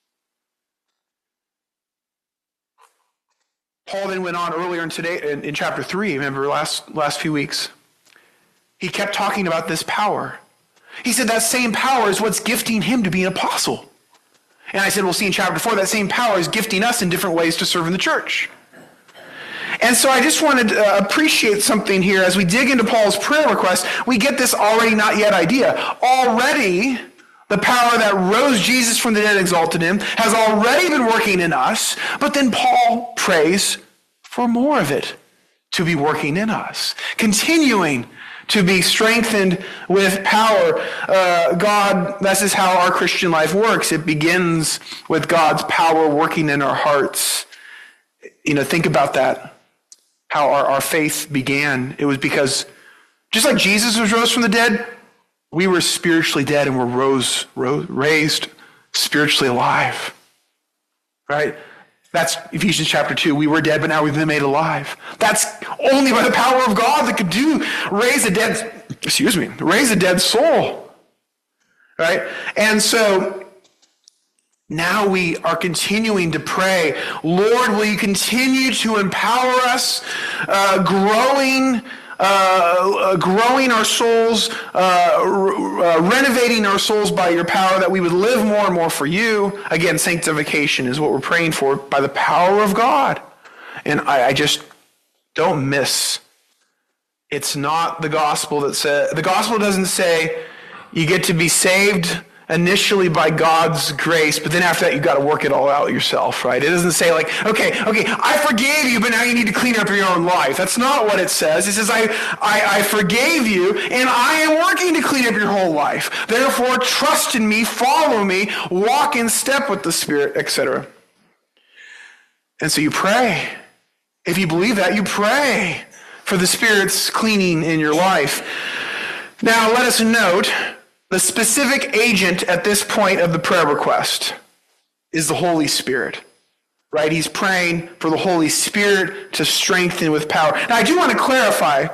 Paul then went on earlier in chapter 3, remember last few weeks. He kept talking about this power. He said that same power is what's gifting him to be an apostle. And I said, we'll see in chapter 4, that same power is gifting us in different ways to serve in the church. And so I just wanted to appreciate something here. As we dig into Paul's prayer request, we get this already not yet idea. Already, the power that rose Jesus from the dead and exalted him has already been working in us, but then Paul prays for more of it to be working in us, continuing to be strengthened with power. This is how our Christian life works. It begins with God's power working in our hearts. Think about that, how our faith began. It was because just like Jesus was rose from the dead, we were spiritually dead and were raised spiritually alive. Right? That's Ephesians chapter 2. We were dead, but now we've been made alive. That's only by the power of God that could raise a dead soul. Right? And so now we are continuing to pray, Lord, will you continue to empower us, growing our souls, renovating our souls by your power, that we would live more and more for you. Again, sanctification is what we're praying for by the power of God. And I just don't miss. It's not the gospel that says, the gospel doesn't say you get to be saved initially by God's grace, but then after that, you've got to work it all out yourself, right? It doesn't say like, okay, I forgave you, but now you need to clean up your own life. That's not what it says. It says, I forgave you, and I am working to clean up your whole life. Therefore, trust in me, follow me, walk in step with the Spirit, etc. And so you pray. If you believe that, you pray for the Spirit's cleaning in your life. Now, let us note, the specific agent at this point of the prayer request is the Holy Spirit, right? He's praying for the Holy Spirit to strengthen with power. Now, I do want to clarify.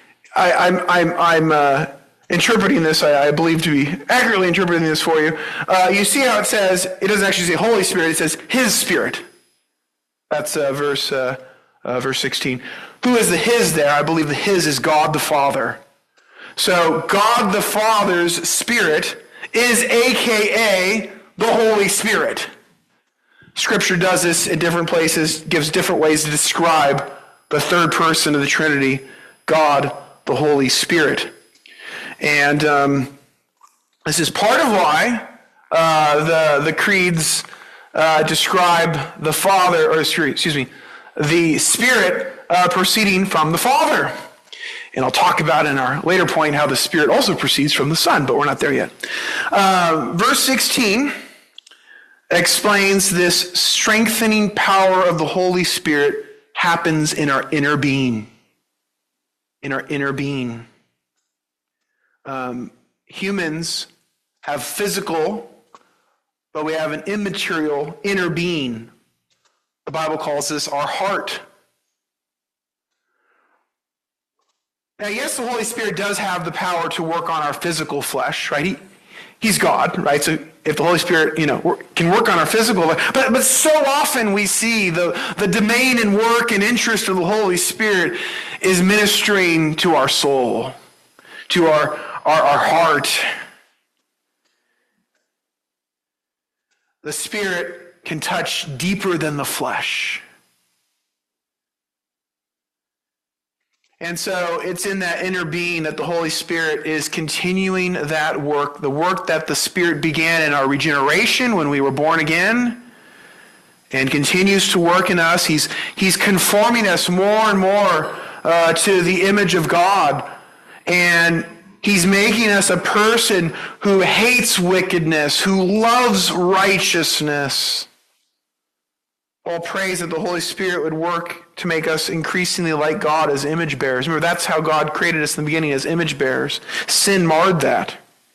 I'm interpreting this, I believe, to be accurately interpreting this for you. You see how it says, it doesn't actually say Holy Spirit, it says His Spirit. That's verse 16. Who is the His there? I believe the His is God the Father. So God the Father's Spirit is AKA the Holy Spirit. Scripture does this in different places, gives different ways to describe the third person of the Trinity, God the Holy Spirit. And this is part of why the creeds describe the Father, the Spirit proceeding from the Father. And I'll talk about in our later point how the Spirit also proceeds from the Son, but we're not there yet. Verse 16 explains this strengthening power of the Holy Spirit happens in our inner being. In our inner being. Humans have physical, but we have an immaterial inner being. The Bible calls this our heart. Now, yes, the Holy Spirit does have the power to work on our physical flesh, right? He's God, right? So if the Holy Spirit, can work on our physical life, but so often we see the domain and work and interest of the Holy Spirit is ministering to our soul, to our heart. The Spirit can touch deeper than the flesh. And so it's in that inner being that the Holy Spirit is continuing that work, the work that the Spirit began in our regeneration when we were born again, and continues to work in us. He's conforming us more and more to the image of God, and He's making us a person who hates wickedness, who loves righteousness. Paul prays that the Holy Spirit would work to make us increasingly like God as image bearers. Remember, that's how God created us in the beginning, as image bearers. Sin marred that.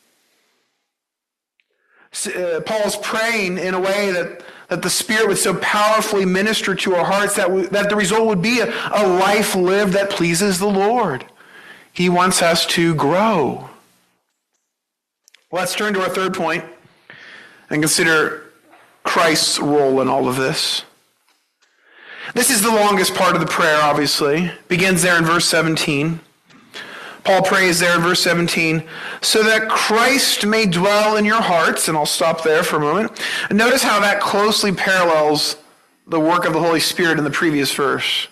Paul's praying in a way that the Spirit would so powerfully minister to our hearts that the result would be a life lived that pleases the Lord. He wants us to grow. Let's turn to our third point and consider Christ's role in all of this. This is the longest part of the prayer, obviously. Begins there in verse 17. Paul prays there in verse 17, so that Christ may dwell in your hearts, and I'll stop there for a moment. And notice how that closely parallels the work of the Holy Spirit in the previous verse.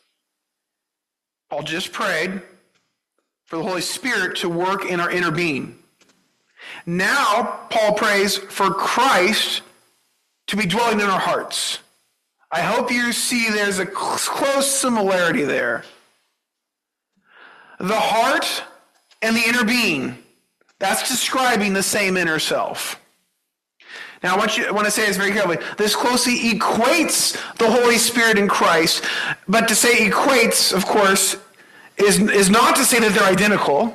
Paul just prayed for the Holy Spirit to work in our inner being. Now, Paul prays for Christ to be dwelling in our hearts. I hope you see there's a close similarity there. The heart and the inner being, that's describing the same inner self. Now, I want to say this very carefully. This closely equates the Holy Spirit and Christ, but to say equates, of course, is not to say that they're identical.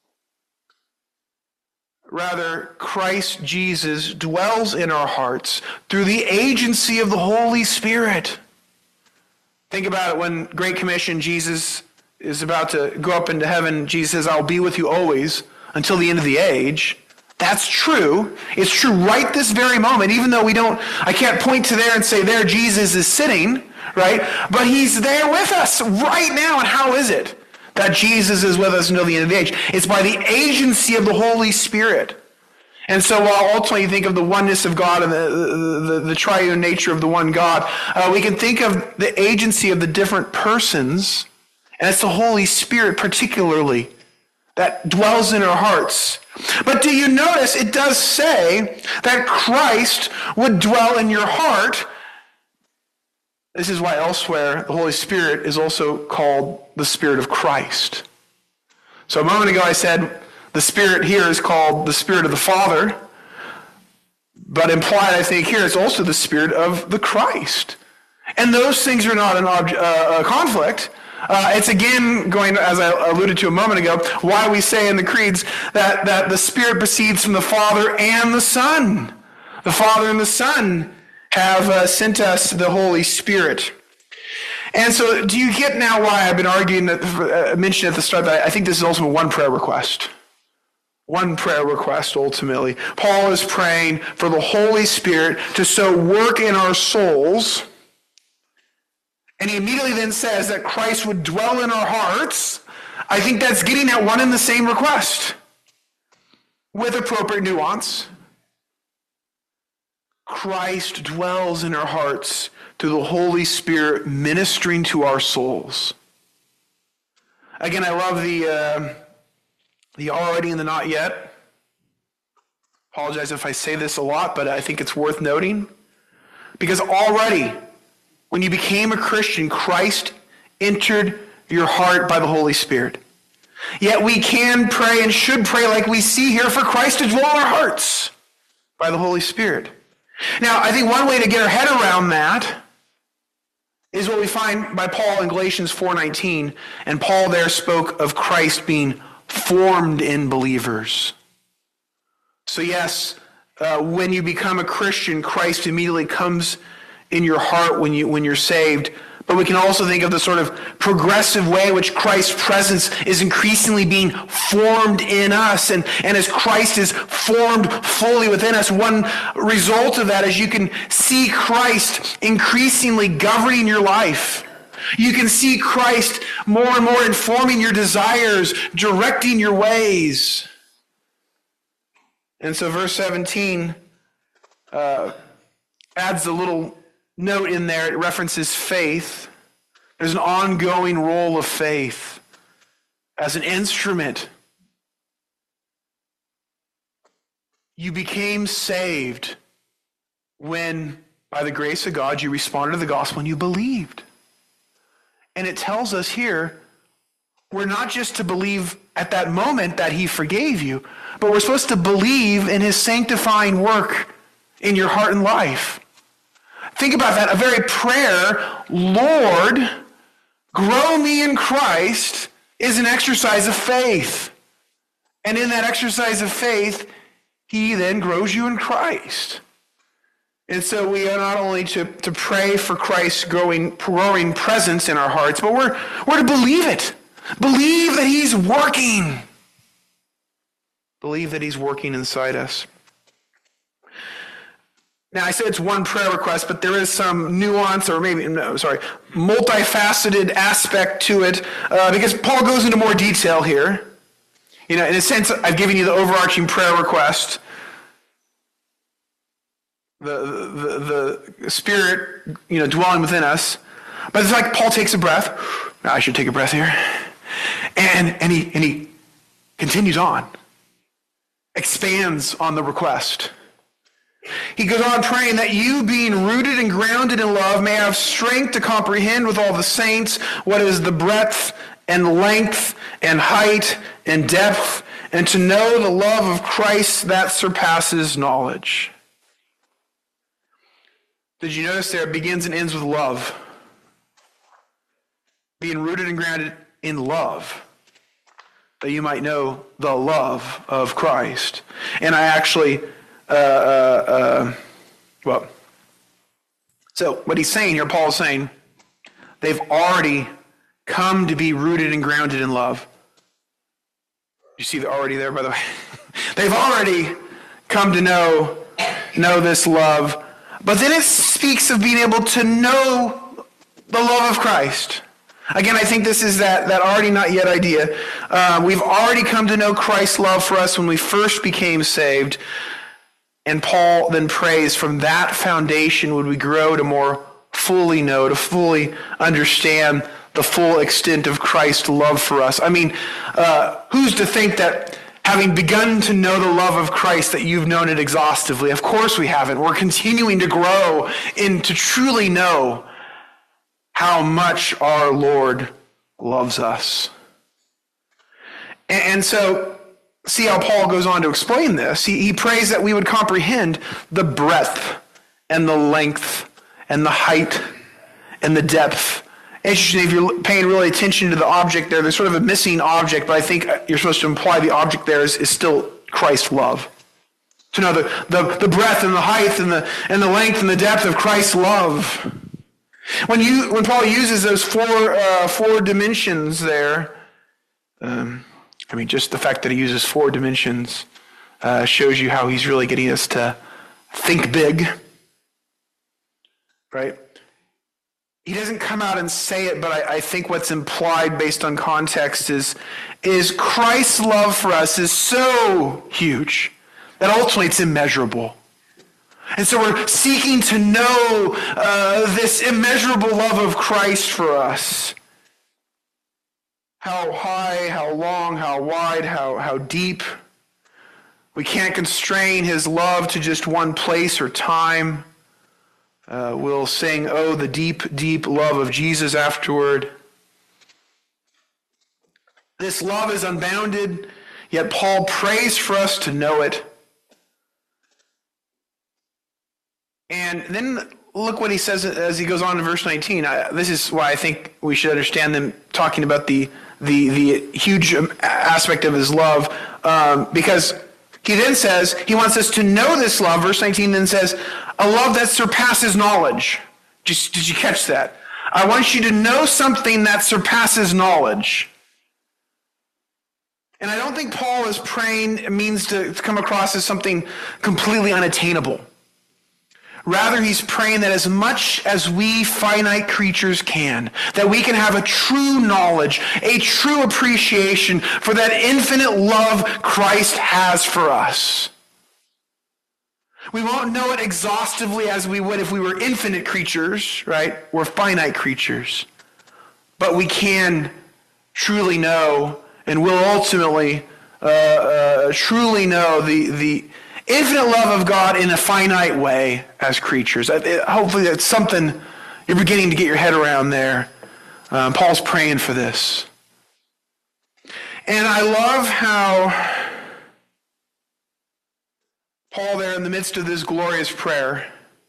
Rather, Christ Jesus dwells in our hearts through the agency of the Holy Spirit. Think about it when Great Commission, Jesus is about to go up into heaven. Jesus says, I'll be with you always until the end of the age. That's true. It's true right this very moment, even though I can't point to there and say there Jesus is sitting, right? But he's there with us right now. And how is it that Jesus is with us until the end of the age? It's by the agency of the Holy Spirit. And so while ultimately you think of the oneness of God and the triune nature of the one God, we can think of the agency of the different persons, and it's the Holy Spirit particularly that dwells in our hearts. But do you notice it does say that Christ would dwell in your heart? This is why elsewhere the Holy Spirit is also called the Spirit of Christ. So a moment ago I said the Spirit here is called the Spirit of the Father, but implied I think here it's also the Spirit of the Christ. And those things are not a conflict. It's again going, as I alluded to a moment ago, why we say in the creeds that the Spirit proceeds from the Father and the Son. The Father and the Son have sent us the Holy Spirit. And so do you get now why I've been arguing, mentioned at the start, that I think this is also one prayer request. One prayer request, ultimately. Paul is praying for the Holy Spirit to so work in our souls. And he immediately then says that Christ would dwell in our hearts. I think that's getting at one and the same request with appropriate nuance. Christ dwells in our hearts through the Holy Spirit ministering to our souls. Again, I love the already and the not yet. Apologize if I say this a lot, but I think it's worth noting. Because already, when you became a Christian, Christ entered your heart by the Holy Spirit. Yet we can pray and should pray like we see here for Christ to dwell in our hearts by the Holy Spirit. Now, I think one way to get our head around that is what we find by Paul in Galatians 4:19. And Paul there spoke of Christ being formed in believers. So yes, when you become a Christian, Christ immediately comes in your heart when you're saved. But we can also think of the sort of progressive way in which Christ's presence is increasingly being formed in us. And as Christ is formed fully within us, one result of that is you can see Christ increasingly governing your life. You can see Christ more and more informing your desires, directing your ways. And so verse 17 adds a little note in there. It references faith. There's an ongoing role of faith as an instrument. You became saved when, by the grace of God, you responded to the gospel and you believed. And it tells us here, we're not just to believe at that moment that he forgave you, but we're supposed to believe in his sanctifying work in your heart and life. Think about that. A very prayer, Lord, grow me in Christ, is an exercise of faith. And in that exercise of faith, he then grows you in Christ. And so we are not only to pray for Christ's growing presence in our hearts, but we're to believe it. Believe that he's working. Believe that he's working inside us. Now, I said it's one prayer request, but there is some nuance or multifaceted aspect to it because Paul goes into more detail here. In a sense, I've given you the overarching prayer request. The Spirit, dwelling within us. But it's like Paul takes a breath. I should take a breath here. And he continues on. Expands on the request. He goes on praying that you, being rooted and grounded in love, may have strength to comprehend with all the saints what is the breadth and length and height and depth, and to know the love of Christ that surpasses knowledge. Did you notice there it begins and ends with love? Being rooted and grounded in love, that you might know the love of Christ. And I actually... So what he's saying here, Paul's saying, they've already come to be rooted and grounded in love. You see the already there, by the way? They've already come to know this love. But then it speaks of being able to know the love of Christ. Again, I think this is that already not yet idea. We've already come to know Christ's love for us when we first became saved. And Paul then prays from that foundation would we grow to more fully know, to fully understand the full extent of Christ's love for us. I mean, who's to think that having begun to know the love of Christ that you've known it exhaustively? Of course we haven't. We're continuing to grow and to truly know how much our Lord loves us. And so... see how Paul goes on to explain this. He prays that we would comprehend the breadth and the length and the height and the depth. Interesting, if you're paying really attention to the object there, there's sort of a missing object, but I think you're supposed to imply the object there is still Christ's love. To know the breadth and the height and the length and the depth of Christ's love. When Paul uses those four dimensions there, just the fact that he uses 4 dimensions shows you how he's really getting us to think big, right? He doesn't come out and say it, but I think what's implied based on context is Christ's love for us is so huge that ultimately it's immeasurable. And so we're seeking to know this immeasurable love of Christ for us. How high, how long, how wide, how deep. We can't constrain his love to just one place or time. We'll sing, "Oh, the deep, deep love of Jesus" afterward. This love is unbounded, yet Paul prays for us to know it. And then look what he says as he goes on in verse 19. This is why I think we should understand them talking about the huge aspect of his love, because he then says he wants us to know this love. Verse 19 then says, a love that surpasses knowledge. Did you catch that? I want you to know something that surpasses knowledge. And I don't think Paul is praying means to come across as something completely unattainable. Rather, he's praying that as much as we finite creatures can, that we can have a true knowledge, a true appreciation for that infinite love Christ has for us. We won't know it exhaustively as we would if we were infinite creatures, right? We're finite creatures. But we can truly know and will ultimately truly know the infinite love of God in a finite way as creatures. Hopefully that's something you're beginning to get your head around there. Paul's praying for this. And I love how Paul there in the midst of this glorious prayer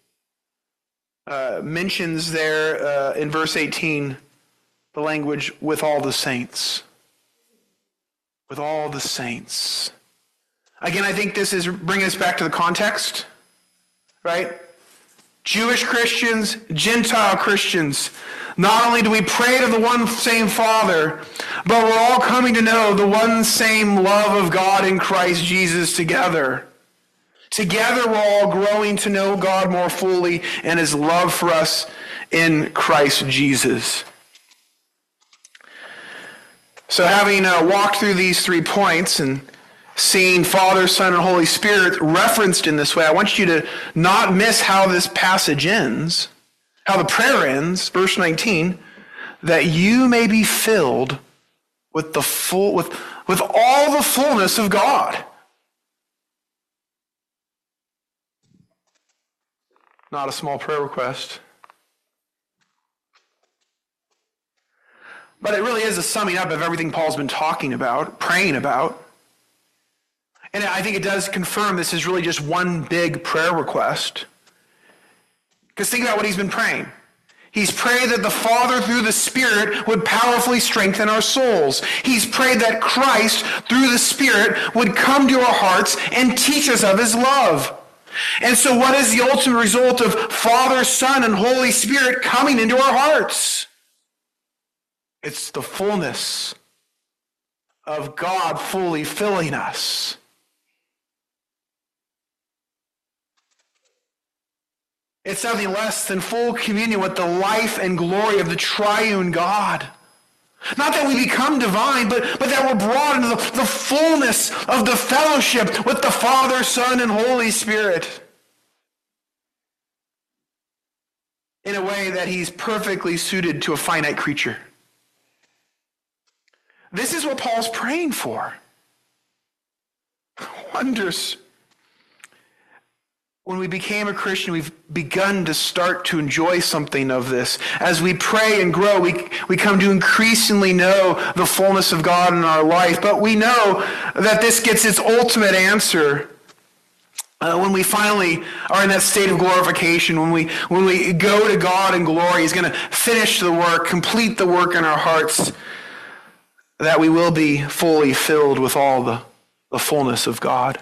mentions there in verse 18 the language, with all the saints. With all the saints. Again, I think this is bringing us back to the context, right? Jewish Christians, Gentile Christians. Not only do we pray to the one same Father, but we're all coming to know the one same love of God in Christ Jesus together. Together we're all growing to know God more fully and his love for us in Christ Jesus. So having walked through these 3 points and seeing Father, Son, and Holy Spirit referenced in this way, I want you to not miss how this passage ends, how the prayer ends, verse 19, that you may be filled with with all the fullness of God. Not a small prayer request. But it really is a summing up of everything Paul's been talking about, praying about. And I think it does confirm this is really just one big prayer request. Because think about what he's been praying. He's prayed that the Father, through the Spirit, would powerfully strengthen our souls. He's prayed that Christ, through the Spirit, would come to our hearts and teach us of his love. And so what is the ultimate result of Father, Son, and Holy Spirit coming into our hearts? It's the fullness of God fully filling us. It's nothing less than full communion with the life and glory of the triune God. Not that we become divine, but that we're brought into the fullness of the fellowship with the Father, Son, and Holy Spirit. In a way that he's perfectly suited to a finite creature. This is what Paul's praying for. Wonders. When we became a Christian, we've begun to start to enjoy something of this. As we pray and grow, we come to increasingly know the fullness of God in our life. But we know that this gets its ultimate answer when we finally are in that state of glorification, when we go to God in glory. He's going to finish the work, complete the work in our hearts, that we will be fully filled with all the fullness of God.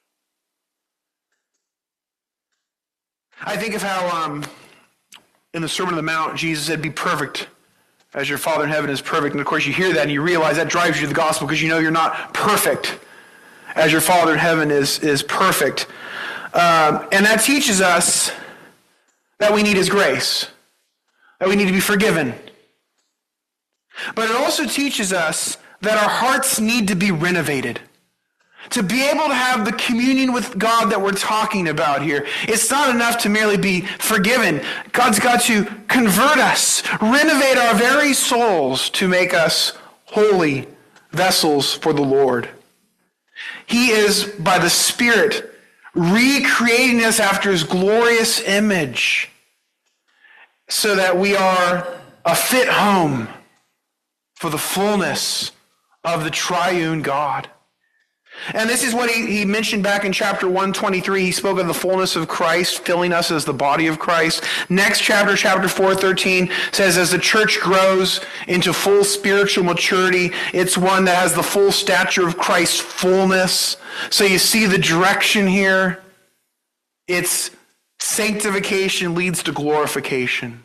I think of how in the Sermon on the Mount, Jesus said, be perfect as your Father in heaven is perfect. And of course you hear that and you realize that drives you to the gospel because you know you're not perfect as your Father in heaven is perfect. And that teaches us that we need his grace, that we need to be forgiven. But it also teaches us that our hearts need to be renovated. To be able to have the communion with God that we're talking about here, it's not enough to merely be forgiven. God's got to convert us, renovate our very souls to make us holy vessels for the Lord. He is, by the Spirit, recreating us after his glorious image so that we are a fit home for the fullness of the triune God. And this is what he mentioned back in chapter 123. He spoke of the fullness of Christ, filling us as the body of Christ. Next chapter, chapter 4:13, says as the church grows into full spiritual maturity, it's one that has the full stature of Christ's fullness. So you see the direction here. It's sanctification leads to glorification.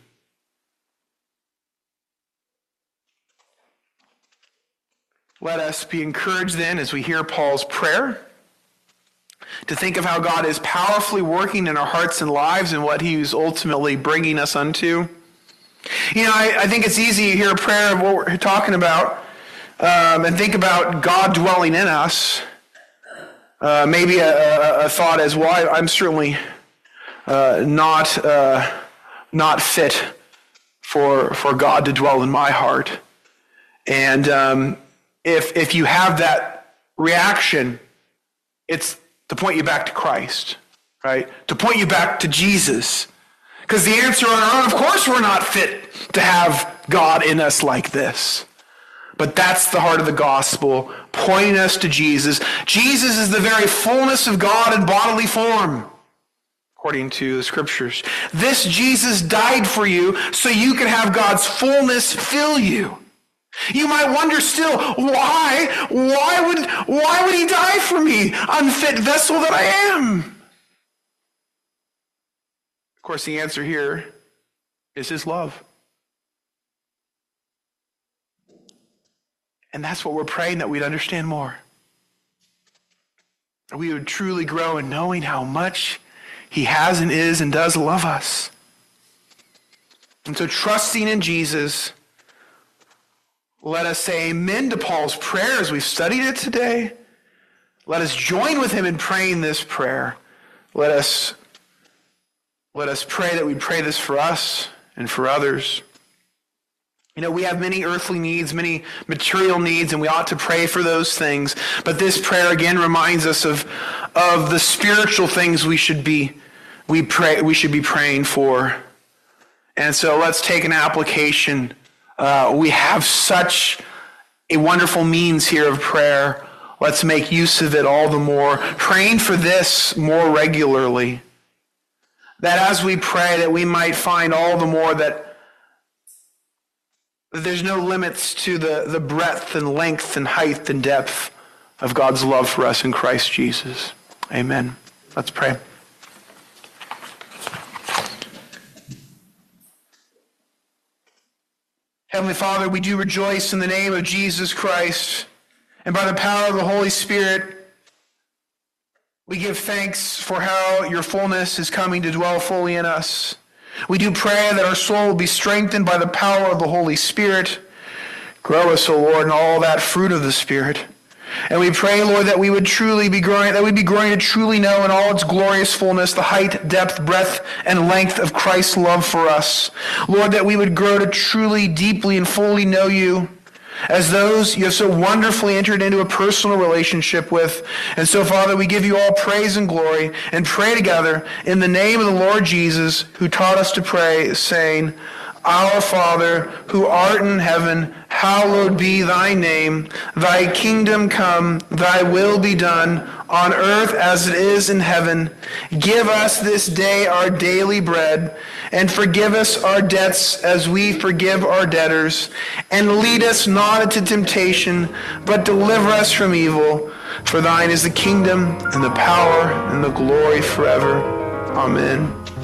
Let us be encouraged then as we hear Paul's prayer to think of how God is powerfully working in our hearts and lives and what he is ultimately bringing us unto. You know, I think it's easy to hear a prayer of what we're talking about and think about God dwelling in us. Maybe a thought as, well, I'm certainly not fit for God to dwell in my heart. And if you have that reaction, it's to point you back to Christ, right? To point you back to Jesus. Because the answer on our own, of course we're not fit to have God in us like this. But that's the heart of the gospel, pointing us to Jesus. Jesus is the very fullness of God in bodily form, according to the scriptures. This Jesus died for you so you can have God's fullness fill you. You might wonder still, why would he die for me, unfit vessel that I am? Of course, the answer here is his love. And that's what we're praying that we'd understand more. That we would truly grow in knowing how much he has and is and does love us. And so trusting in Jesus, let us say amen to Paul's prayer as we've studied it today. Let us join with him in praying this prayer. Let us pray that we pray this for us and for others. You know, we have many earthly needs, many material needs, and we ought to pray for those things. But this prayer again reminds us of the spiritual things we should be praying for. And so let's take an application. We have such a wonderful means here of prayer. Let's make use of it all the more. Praying for this more regularly. That as we pray, that we might find all the more that there's no limits to the breadth and length and height and depth of God's love for us in Christ Jesus. Amen. Let's pray. Heavenly Father, we do rejoice in the name of Jesus Christ, and by the power of the Holy Spirit, we give thanks for how your fullness is coming to dwell fully in us. We do pray that our soul will be strengthened by the power of the Holy Spirit. Grow us, O Lord, in all that fruit of the Spirit. And we pray, Lord, that we would truly be growing, that we'd be growing to truly know in all its glorious fullness the height, depth, breadth, and length of Christ's love for us. Lord, that we would grow to truly, deeply, and fully know you as those you have so wonderfully entered into a personal relationship with. And so, Father, we give you all praise and glory and pray together in the name of the Lord Jesus, who taught us to pray, saying, Our Father, who art in heaven, hallowed be thy name. Thy kingdom come, thy will be done, on earth as it is in heaven. Give us this day our daily bread, and forgive us our debts as we forgive our debtors. And lead us not into temptation, but deliver us from evil. For thine is the kingdom, and the power, and the glory forever. Amen.